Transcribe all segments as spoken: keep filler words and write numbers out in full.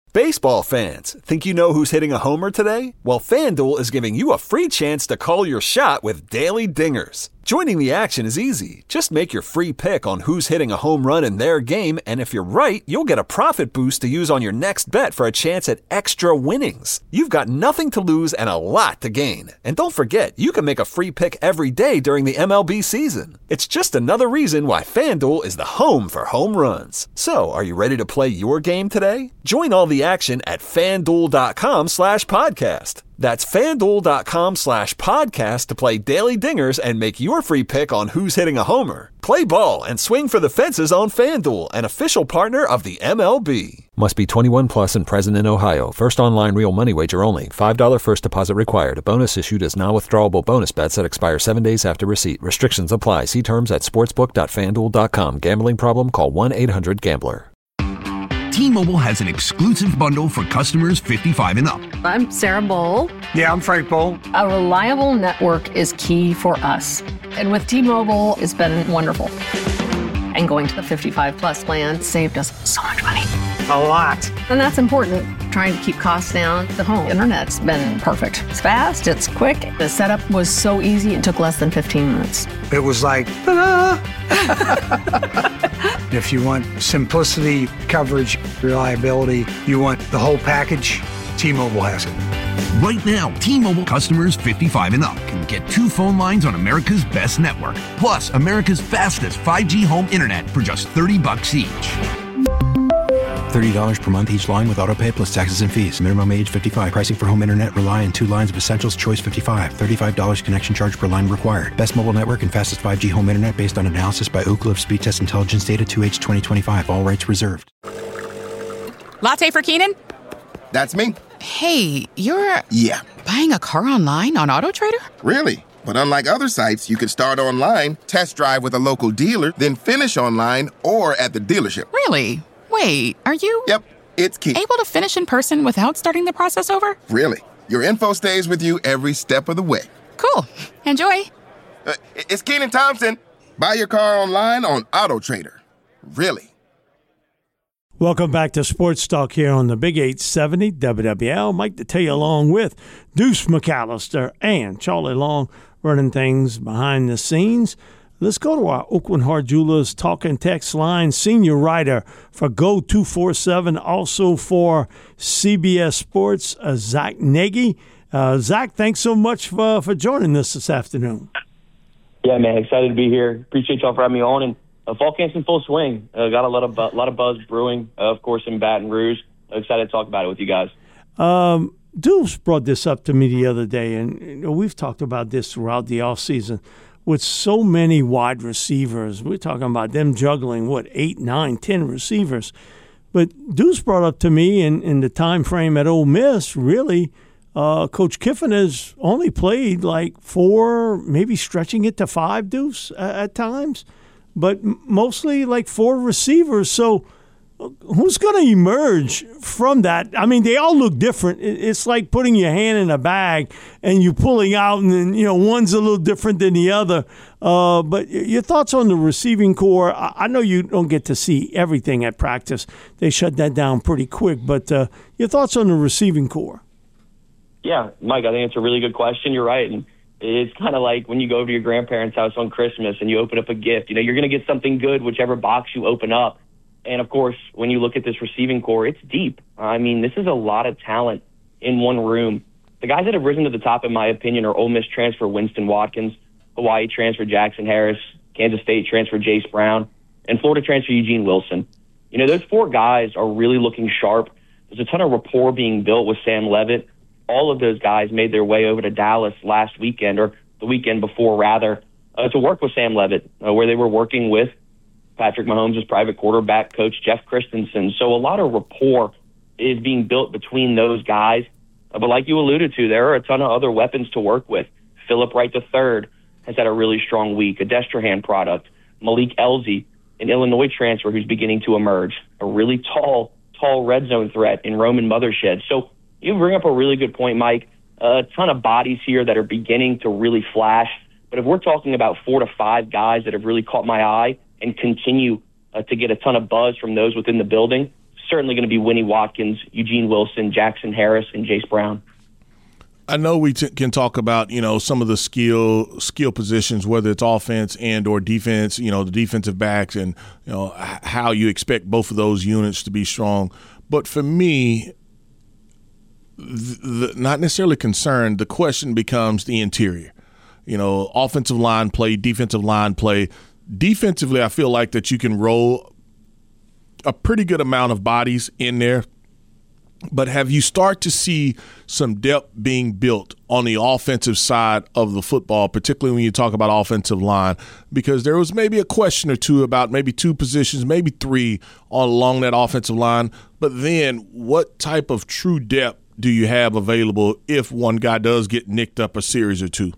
Baseball fans, think you know who's hitting a homer today? Well, FanDuel is giving you a free chance to call your shot with Daily Dingers. Joining the action is easy. Just make your free pick on who's hitting a home run in their game, and if you're right, you'll get a profit boost to use on your next bet for a chance at extra winnings. You've got nothing to lose and a lot to gain. And don't forget, you can make a free pick every day during the M L B season. It's just another reason why FanDuel is the home for home runs. So, are you ready to play your game today? Join all the action at FanDuel.com slash podcast. That's FanDuel.com slash podcast to play Daily Dingers and make your free pick on who's hitting a homer. Play ball and swing for the fences on FanDuel, an official partner of the M L B. Must be twenty-one plus and present in Ohio. First online real money wager only. five dollars first deposit required. A bonus issued as non-withdrawable bonus bets that expire seven days after receipt. Restrictions apply. See terms at sportsbook dot fan duel dot com. Gambling problem? Call one eight hundred gambler. T-Mobile has an exclusive bundle for customers fifty-five and up. I'm Sarah Bowl. Yeah, I'm Frank Bowl. A reliable network is key for us. And with T-Mobile, it's been wonderful. And going to the fifty-five plus plan saved us so much money. A lot. And that's important. Trying to keep costs down. The home internet's been perfect. It's fast, it's quick. The setup was so easy, it took less than fifteen minutes. It was like, ta-da! If you want simplicity, coverage, reliability, you want the whole package, T-Mobile has it. Right now, T-Mobile customers fifty-five and up can get two phone lines on America's best network, plus America's fastest five G home internet for just thirty bucks each. thirty dollars per month each line with autopay plus taxes and fees. Minimum age fifty-five. Pricing for home internet rely on two lines of Essentials Choice fifty-five. thirty-five dollars connection charge per line required. Best mobile network and fastest five G home internet based on analysis by Ookla of Speed Test Intelligence Data two H twenty twenty-five. All rights reserved. Latte for Keenan? That's me. Hey, you're... Yeah. Buying a car online on AutoTrader? Really? But unlike other sites, you can start online, test drive with a local dealer, then finish online or at the dealership. Really? Wait, are you... Yep, it's Key. Able to finish in person without starting the process over? Really. Your info stays with you every step of the way. Cool. Enjoy. Uh, it's Keenan Thompson. Buy your car online on AutoTrader. Really. Welcome back to Sports Talk here on the Big eight seventy W W L. Mike Detillier along with Deuce McAllister and Charlie Long running things behind the scenes. Let's go to our Oakland Heart Jewelers talk and text line. Senior writer for Go two forty-seven, also for C B S Sports, uh, Zach Nagy. Uh, Zach, thanks so much for, for joining us this afternoon. Yeah, man, excited to be here. Appreciate y'all for having me on. And uh, fall camp's in full swing. Uh, got a lot of bu- lot of buzz brewing, uh, of course, in Baton Rouge. Uh, excited to talk about it with you guys. Um, Deuce brought this up to me the other day, and you know, we've talked about this throughout the offseason. With so many wide receivers, we're talking about them juggling, what, eight, nine, ten receivers. But Deuce brought up to me in, in the time frame at Ole Miss, really, uh, Coach Kiffin has only played like four, maybe stretching it to five, Deuce, uh, at times, but mostly like four receivers. So who's going to emerge from that? I mean, they all look different. It's like putting your hand in a bag and you pulling out, and then, you know, one's a little different than the other. Uh, but your thoughts on the receiving core? I know you don't get to see everything at practice. They shut that down pretty quick. But uh, your thoughts on the receiving core? Yeah, Mike, I think it's a really good question. You're right. And it's kind of like when you go to your grandparents' house on Christmas and you open up a gift. You know, you're going to get something good, whichever box you open up. And, of course, when you look at this receiving core, it's deep. I mean, this is a lot of talent in one room. The guys that have risen to the top, in my opinion, are Ole Miss transfer Winston Watkins, Hawaii transfer Jackson Harris, Kansas State transfer Jace Brown, and Florida transfer Eugene Wilson. You know, those four guys are really looking sharp. There's a ton of rapport being built with Sam Levitt. All of those guys made their way over to Dallas last weekend, or the weekend before, rather, uh, to work with Sam Levitt, uh, where they were working with Patrick Mahomes' private quarterback coach, Jeff Christensen. So a lot of rapport is being built between those guys. Uh, but like you alluded to, there are a ton of other weapons to work with. Philip Wright the third has had a really strong week, a Destrehan product. Malik Elzy, an Illinois transfer who's beginning to emerge, a really tall, tall red zone threat in Roman Mothershed. So you bring up a really good point, Mike. A ton of bodies here that are beginning to really flash. But if we're talking about four to five guys that have really caught my eye and continue uh, to get a ton of buzz from those within the building, certainly going to be Winnie Watkins, Eugene Wilson, Jackson Harris, and Jace Brown. I know we t- can talk about, you know, some of the skill skill positions, whether it's offense and or defense, you know, the defensive backs and, you know, h- how you expect both of those units to be strong. But for me, th- the, not necessarily concerned, the question becomes the interior. You know, offensive line play, defensive line play. Defensively, I feel like that you can roll a pretty good amount of bodies in there. But have you start to see some depth being built on the offensive side of the football, particularly when you talk about offensive line? Because there was maybe a question or two about maybe two positions, maybe three along that offensive line. But then what type of true depth do you have available if one guy does get nicked up a series or two?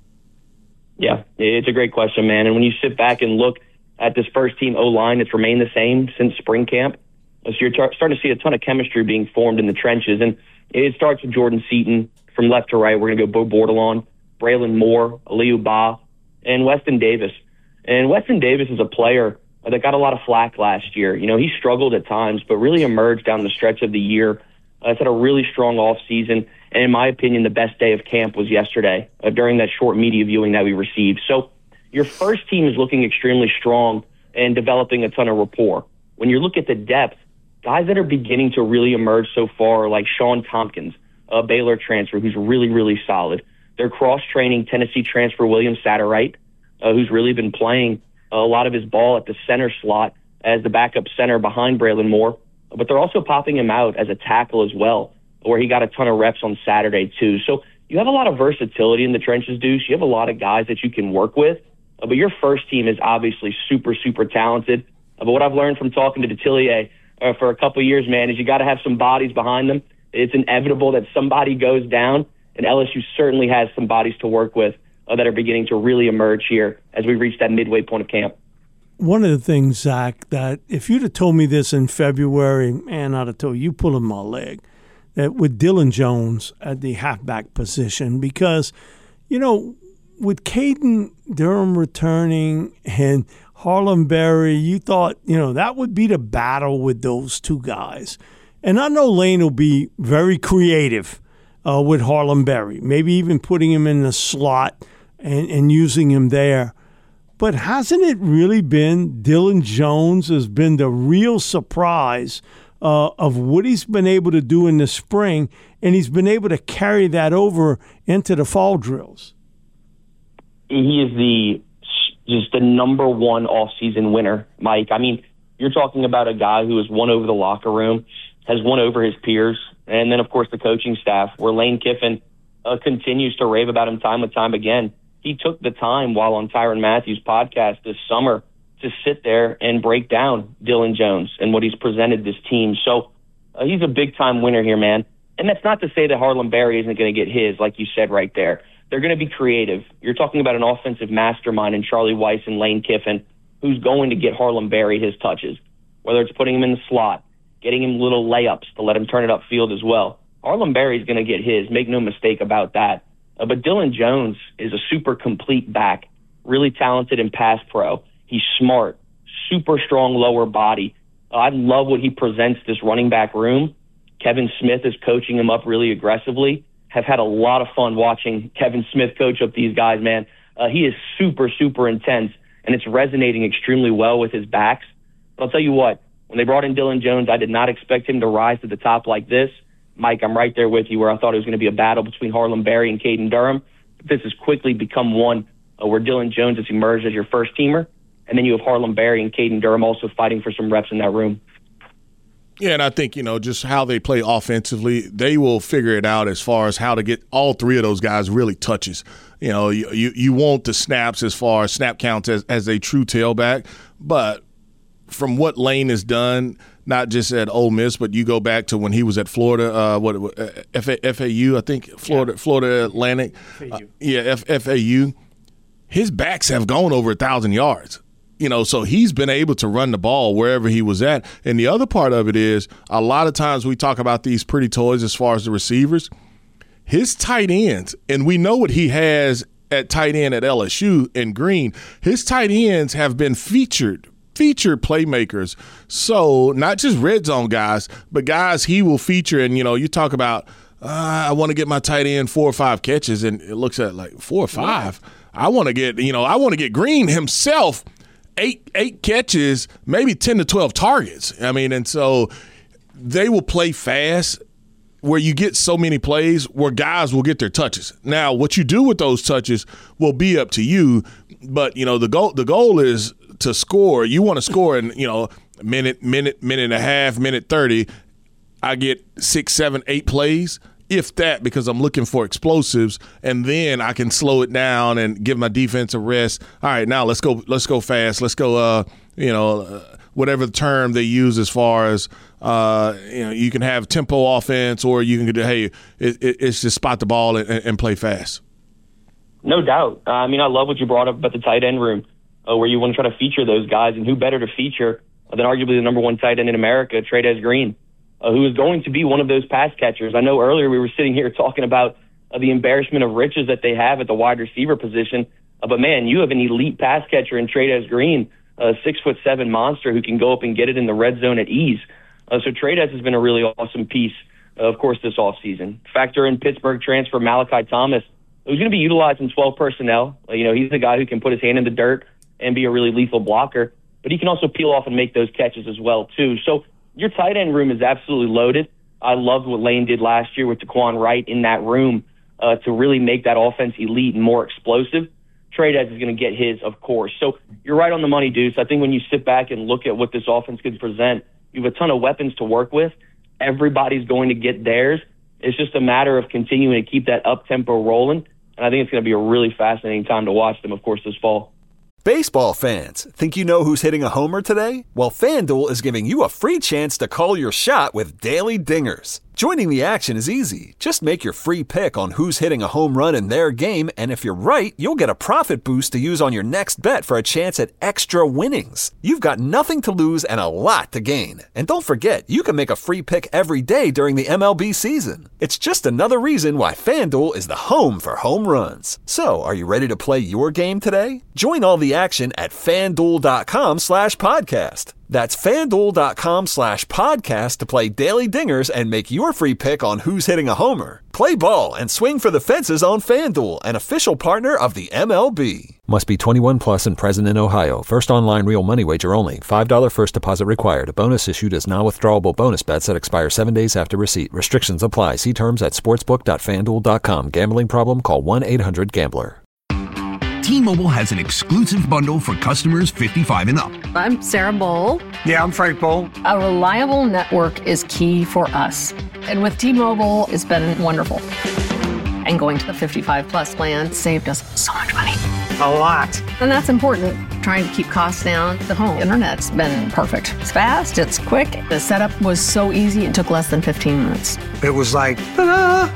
Yeah, it's a great question, man. And when you sit back and look at this first team O-line, it's remained the same since spring camp. So you're tar- starting to see a ton of chemistry being formed in the trenches. And it starts with Jordan Seaton from left to right. We're going to go Bo Bordelon, Braylon Moore, Aliou Ba, and Weston Davis. And Weston Davis is a player that got a lot of flack last year. You know, he struggled at times, but really emerged down the stretch of the year. Uh, it's had a really strong offseason. And in my opinion, the best day of camp was yesterday uh, during that short media viewing that we received. So your first team is looking extremely strong and developing a ton of rapport. When you look at the depth, guys that are beginning to really emerge so far are like Sean Tompkins, a Baylor transfer who's really, really solid. They're cross-training Tennessee transfer William Satterwright, uh, who's really been playing a lot of his ball at the center slot as the backup center behind Braylon Moore. But they're also popping him out as a tackle as well, where he got a ton of reps on Saturday too. So you have a lot of versatility in the trenches, Deuce. You have a lot of guys that you can work with. Uh, but your first team is obviously super, super talented. Uh, but what I've learned from talking to Detillier uh, for a couple of years, man, is you got to have some bodies behind them. It's inevitable that somebody goes down, and L S U certainly has some bodies to work with uh, that are beginning to really emerge here as we reach that midway point of camp. One of the things, Zach, that if you'd have told me this in February, man, I'd have told you, you pulling my leg, that with Dylan Jones at the halfback position, because, you know, with Caden Durham returning and Harlem Berry, you thought, you know, that would be the battle with those two guys. And I know Lane will be very creative uh, with Harlem Berry, maybe even putting him in the slot and, and using him there. But hasn't it really been Dylan Jones has been the real surprise uh, of what he's been able to do in the spring, and he's been able to carry that over into the fall drills? He is the just the number one off-season winner, Mike. I mean, you're talking about a guy who has won over the locker room, has won over his peers, and then, of course, the coaching staff, where Lane Kiffin uh, continues to rave about him time and time again. He took the time while on Tyrann Mathieu's podcast this summer to sit there and break down Dylan Jones and what he's presented this team. So uh, he's a big-time winner here, man. And that's not to say that Harlem Berry isn't going to get his, like you said right there. They're going to be creative. You're talking about an offensive mastermind in Charlie Weiss and Lane Kiffin who's going to get Harlem Berry his touches, whether it's putting him in the slot, getting him little layups to let him turn it upfield as well. Harlem Berry's going to get his. Make no mistake about that. Uh, but Dylan Jones is a super complete back, really talented in pass pro. He's smart, super strong lower body. Uh, I love what he presents this running back room. Kevin Smith is coaching him up really aggressively. Have had a lot of fun watching Kevin Smith coach up these guys, man. Uh, he is super, super intense, and it's resonating extremely well with his backs. But I'll tell you what, when they brought in Dylan Jones, I did not expect him to rise to the top like this. Mike, I'm right there with you where I thought it was going to be a battle between Harlem Berry and Caden Durham. This has quickly become one uh, where Dylan Jones has emerged as your first teamer, and then you have Harlem Berry and Caden Durham also fighting for some reps in that room. Yeah, and I think, you know, just how they play offensively, they will figure it out as far as how to get all three of those guys really touches. You know, you you, you want the snaps as far as snap counts as, as a true tailback, but from what Lane has done, not just at Ole Miss, but you go back to when he was at Florida, uh, what uh, F A, F A U, I think, Florida, yeah. Florida Atlantic. F A U. Uh, yeah, F, FAU. His backs have gone over a thousand yards. You know, so he's been able to run the ball wherever he was at. And the other part of it is a lot of times we talk about these pretty toys as far as the receivers. His tight ends, and we know what he has at tight end at L S U in Green, his tight ends have been featured feature playmakers. So not just red zone guys, but guys he will feature. And, you know, you talk about, uh, I want to get my tight end four or five catches, and it looks at like four or five. I want to get, you know, I want to get Green himself eight eight catches, maybe ten to twelve targets. I mean, and so they will play fast where you get so many plays where guys will get their touches. Now, what you do with those touches will be up to you, but, you know, the goal the goal is to score. You want to score in, you know, minute, minute, minute and a half, minute thirty. I get six, seven, eight plays, if that, because I'm looking for explosives, and then I can slow it down and give my defense a rest. All right, now let's go let's go fast. Let's go, uh, you know, uh, whatever the term they use as far as, uh, you know, you can have tempo offense, or you can do, hey, it, it, it's just spot the ball and, and play fast. No doubt. Uh, I mean, I love what you brought up about the tight end room, uh, where you want to try to feature those guys, and who better to feature than arguably the number one tight end in America, Trey'Dez Green, uh, who is going to be one of those pass catchers. I know earlier we were sitting here talking about uh, the embarrassment of riches that they have at the wide receiver position, uh, but man, you have an elite pass catcher in Trey'Dez Green, a six foot seven monster who can go up and get it in the red zone at ease. Uh, so Trey'Dez has been a really awesome piece, uh, of course, this offseason. Factor in Pittsburgh transfer Malachi Thomas, who's going to be utilized in twelve personnel. Uh, you know, he's the guy who can put his hand in the dirt and be a really lethal blocker, but he can also peel off and make those catches as well, too. So your tight end room is absolutely loaded. I loved what Lane did last year with Daquan Wright in that room uh, to really make that offense elite and more explosive. Trey'Dez is going to get his, of course. So you're right on the money, Deuce. I think when you sit back and look at what this offense could present, you have a ton of weapons to work with. Everybody's going to get theirs. It's just a matter of continuing to keep that up-tempo rolling, and I think it's going to be a really fascinating time to watch them, of course, this fall. Baseball fans, think you know who's hitting a homer today? Well, FanDuel is giving you a free chance to call your shot with Daily Dingers. Joining the action is easy. Just make your free pick on who's hitting a home run in their game, and if you're right, you'll get a profit boost to use on your next bet for a chance at extra winnings. You've got nothing to lose and a lot to gain. And don't forget, you can make a free pick every day during the M L B season. It's just another reason why FanDuel is the home for home runs. So, are you ready to play your game today? Join all the action at FanDuel.com slash podcast. That's FanDuel.com slash podcast to play Daily Dingers and make your free pick on who's hitting a homer. Play ball and swing for the fences on FanDuel, an official partner of the M L B. Must be twenty-one plus and present in Ohio. First online real money wager only. five dollars first deposit required. A bonus issued as non-withdrawable bonus bets that expire seven days after receipt. Restrictions apply. See terms at sportsbook dot fan duel dot com. Gambling problem? Call one eight hundred gambler. T-Mobile has an exclusive bundle for customers fifty-five and up. I'm Sarah Bowl. Yeah, I'm Frank Bowl. A reliable network is key for us. And with T-Mobile, it's been wonderful. And going to the fifty-five plus plan saved us so much money. A lot. And that's important. Trying to keep costs down. The home internet's been perfect. It's fast, it's quick. The setup was so easy, it took less than fifteen minutes. It was like, ta-da!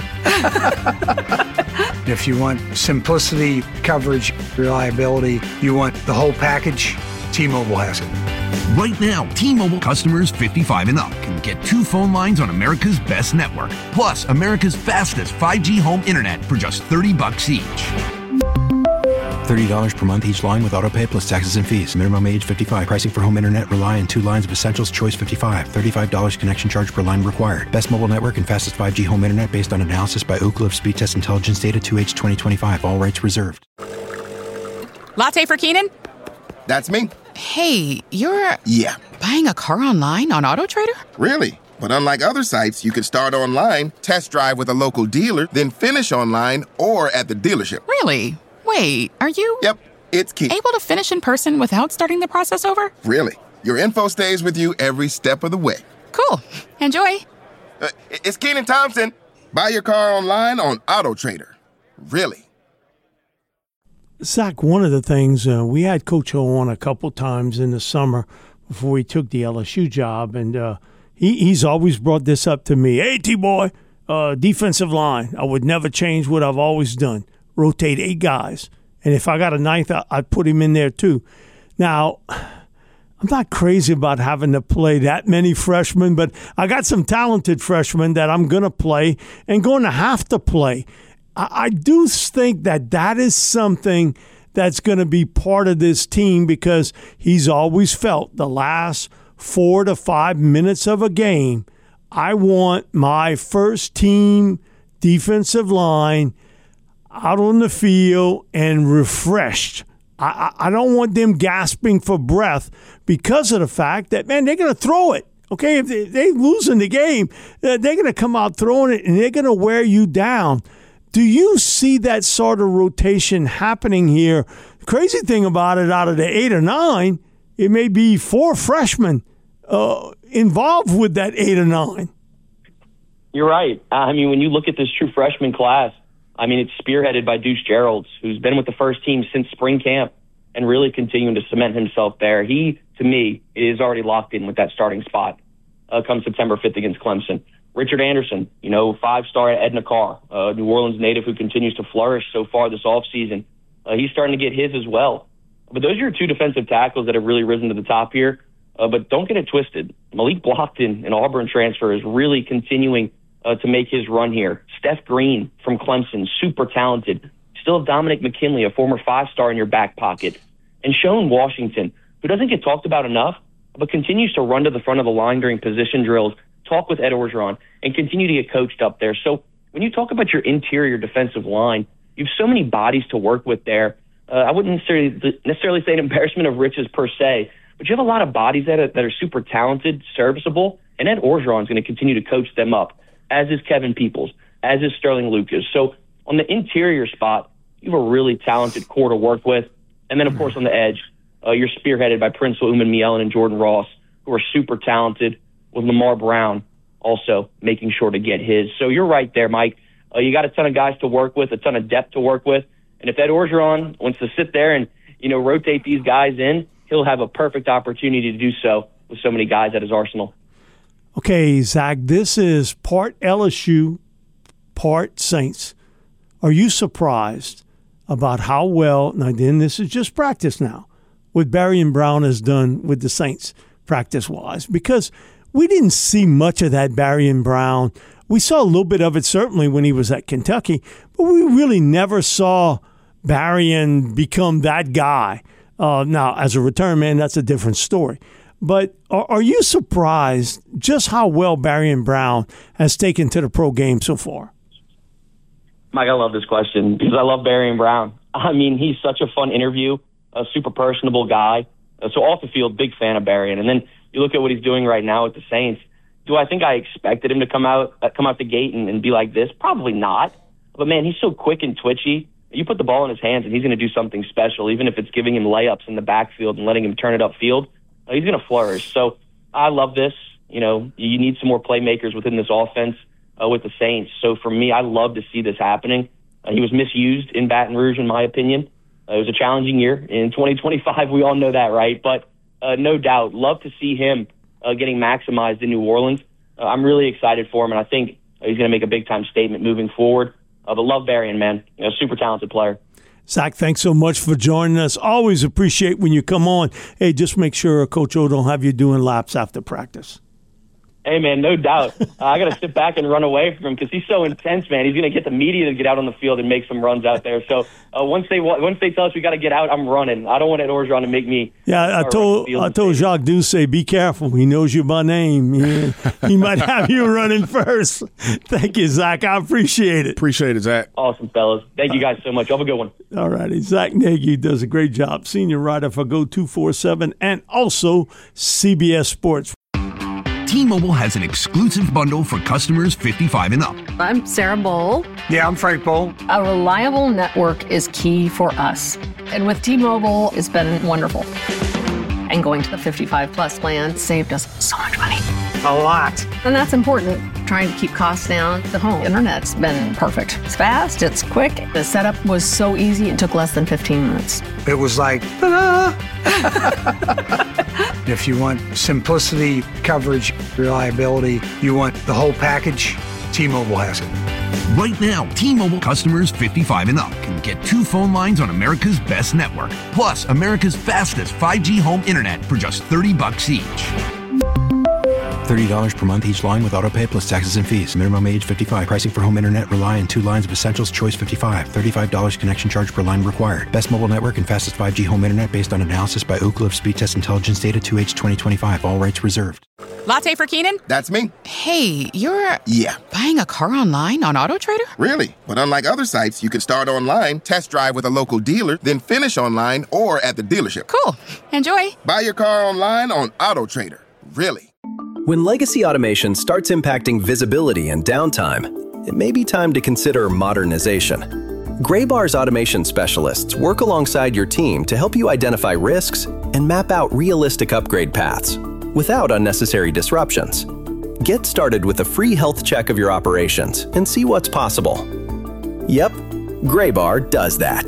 If you want simplicity, coverage, reliability, you want the whole package, T-Mobile has it. Right now, T-Mobile customers fifty-five and up can get two phone lines on America's best network, plus America's fastest five G home internet for just thirty bucks each. thirty dollars per month each line with autopay plus taxes and fees. Minimum age fifty-five. Pricing for home internet rely on two lines of Essentials Choice fifty-five. thirty-five dollars connection charge per line required. Best mobile network and fastest five G home internet based on analysis by Ookla of Speed Test Intelligence Data two H twenty twenty-five. All rights reserved. Latte for Keenan? That's me. Hey, you're... Yeah. Buying a car online on AutoTrader? Really? But unlike other sites, you can start online, test drive with a local dealer, then finish online or at the dealership. Really? Wait, are you... Yep, it's key. Able to finish in person without starting the process over? Really. Your info stays with you every step of the way. Cool. Enjoy. Uh, it's Keenan Thompson. Buy your car online on AutoTrader. Really. Zach, one of the things, uh, we had Coach O on a couple times in the summer before he took the L S U job, and uh, he, he's always brought this up to me. Hey, T-Boy, uh, defensive line, I would never change what I've always done. Rotate eight guys. And if I got a ninth, I'd put him in there too. Now, I'm not crazy about having to play that many freshmen, but I got some talented freshmen that I'm going to play and going to have to play. I, I do think that that is something that's going to be part of this team because he's always felt the last four to five minutes of a game, I want my first team defensive line out on the field and refreshed. I, I don't want them gasping for breath because of the fact that, man, they're going to throw it. Okay, if they, they lose in the game, they're going to come out throwing it, and they're going to wear you down. Do you see that sort of rotation happening here? The crazy thing about it, out of the eight or nine, it may be four freshmen uh, involved with that eight or nine. You're right. I mean, when you look at this true freshman class, I mean, it's spearheaded by Deuce Geralds, who's been with the first team since spring camp and really continuing to cement himself there. He, to me, is already locked in with that starting spot uh, come September fifth against Clemson. Richard Anderson, you know, five-star at Edna Carr, a New Orleans native who continues to flourish so far this offseason. Uh, he's starting to get his as well. But those are your two defensive tackles that have really risen to the top here. Uh, but don't get it twisted. Malik Blockton, an Auburn transfer, is really continuing uh, to make his run here. Steph Green from Clemson, super talented. Still have Dominic McKinley, a former five-star in your back pocket. And Shone Washington, who doesn't get talked about enough, but continues to run to the front of the line during position drills, talk with Ed Orgeron, and continue to get coached up there. So when you talk about your interior defensive line, you have so many bodies to work with there. Uh, I wouldn't necessarily, necessarily say an embarrassment of riches per se, but you have a lot of bodies that are, that are super talented, serviceable, and Ed Orgeron is going to continue to coach them up, as is Kevin Peoples, as is Sterling Lucas. So on the interior spot, you have a really talented core to work with. And then, of course, on the edge, uh, you're spearheaded by Prince Umanmielen and Jordan Ross, who are super talented, with Lamar Brown also making sure to get his. So you're right there, Mike. Uh, you got a ton of guys to work with, a ton of depth to work with. And if Ed Orgeron wants to sit there and, you know, rotate these guys in, he'll have a perfect opportunity to do so with so many guys at his arsenal. Okay, Zach, this is part L S U, part Saints. Are you surprised about how well, now then this is just practice now, what Barion Brown has done with the Saints practice-wise? Because we didn't see much of that Barion Brown. We saw a little bit of it certainly when he was at Kentucky, but we really never saw Barion become that guy. Uh, now, as a return man, that's a different story. But are, are you surprised just how well Barion Brown has taken to the pro game so far? Mike, I love this question because I love Barion Brown. I mean, he's such a fun interview, a super personable guy. Uh, so off the field, big fan of Barion. And then you look at what he's doing right now with the Saints. Do I think I expected him to come out uh, come out the gate and, and be like this? Probably not. But, man, he's so quick and twitchy. You put the ball in his hands, and he's going to do something special, even if it's giving him layups in the backfield and letting him turn it upfield. Uh, he's going to flourish. So I love this. You know, you need some more playmakers within this offense uh, with the Saints. So for me, I love to see this happening. Uh, he was misused in Baton Rouge, in my opinion. Uh, it was a challenging year. In twenty twenty-five, we all know that, right? But uh, no doubt, love to see him uh, getting maximized in New Orleans. Uh, I'm really excited for him, and I think uh, he's going to make a big-time statement moving forward. Uh, but love Barion, man. You know, super talented player. Zach, thanks so much for joining us. Always appreciate when you come on. Hey, just make sure Coach O don't have you doing laps after practice. Hey, man, no doubt. Uh, I got to sit back and run away from him because he's so intense, man. He's going to get the media to get out on the field and make some runs out there. So uh, once they once they tell us we got to get out, I'm running. I don't want Ed Orgeron to make me. Yeah, I told I told Jacques Doucet, be careful. He knows you by name. He, he might have you running first. Thank you, Zach. I appreciate it. Appreciate it, Zach. Awesome, fellas. Thank you guys so much. Have a good one. All righty. Zach Nagy does a great job. Senior writer for Go two forty-seven and also C B S Sports. T-Mobile has an exclusive bundle for customers fifty-five and up. I'm Sarah Bowl. Yeah, I'm Frank Bowl. A reliable network is key for us. And with T-Mobile, it's been wonderful. And going to the fifty-five plus plan saved us so much money. A lot. And that's important. Trying to keep costs down. The home internet's been perfect. It's fast, it's quick. The setup was so easy, it took less than fifteen minutes. It was like, ta-da! If you want simplicity, coverage, reliability, you want the whole package, T-Mobile has it. Right now, T-Mobile customers fifty-five and up can get two phone lines on America's best network, plus America's fastest five G home internet for just thirty bucks each. thirty dollars per month each line with autopay plus taxes and fees. Minimum age fifty-five. Pricing for home internet, Rely, and two lines of Essentials, Choice fifty-five. thirty-five dollars connection charge per line required. Best mobile network and fastest five G home internet based on analysis by Ookla of Speed Test Intelligence Data two H twenty twenty-five. All rights reserved. Latte for Keenan? That's me. Hey, you're... Yeah. Buying a car online on AutoTrader? Really? But unlike other sites, you can start online, test drive with a local dealer, then finish online or at the dealership. Cool. Enjoy. Buy your car online on AutoTrader. Really. When legacy automation starts impacting visibility and downtime, it may be time to consider modernization. Graybar's automation specialists work alongside your team to help you identify risks and map out realistic upgrade paths without unnecessary disruptions. Get started with a free health check of your operations and see what's possible. Yep, Graybar does that.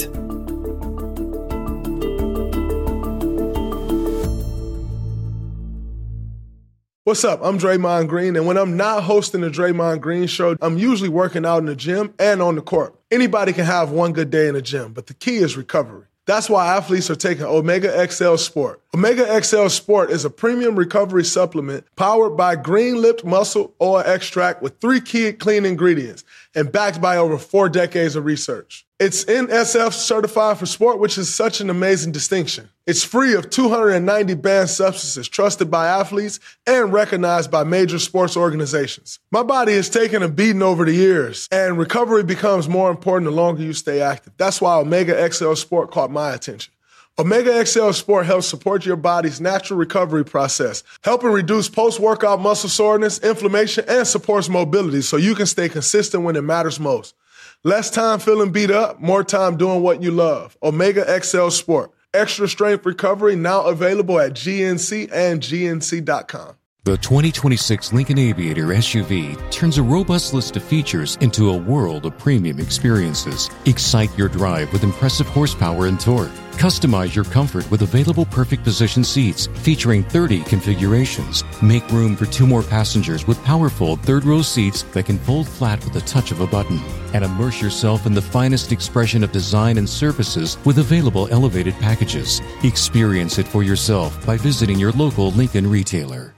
What's up? I'm Draymond Green, and when I'm not hosting the Draymond Green Show, I'm usually working out in the gym and on the court. Anybody can have one good day in the gym, but the key is recovery. That's why athletes are taking Omega X L Sport. Omega X L Sport is a premium recovery supplement powered by green-lipped muscle oil extract with three key clean ingredients and backed by over four decades of research. It's N S F certified for sport, which is such an amazing distinction. It's free of two hundred ninety banned substances trusted by athletes and recognized by major sports organizations. My body has taken a beating over the years, and recovery becomes more important the longer you stay active. That's why Omega X L Sport caught my attention. Omega X L Sport helps support your body's natural recovery process, helping reduce post-workout muscle soreness, inflammation, and supports mobility so you can stay consistent when it matters most. Less time feeling beat up, more time doing what you love. Omega X L Sport. Extra strength recovery now available at G N C and G N C dot com. The twenty twenty-six Lincoln Aviator S U V turns a robust list of features into a world of premium experiences. Excite your drive with impressive horsepower and torque. Customize your comfort with available perfect position seats featuring thirty configurations. Make room for two more passengers with powerful third-row seats that can fold flat with the touch of a button. And immerse yourself in the finest expression of design and services with available elevated packages. Experience it for yourself by visiting your local Lincoln retailer.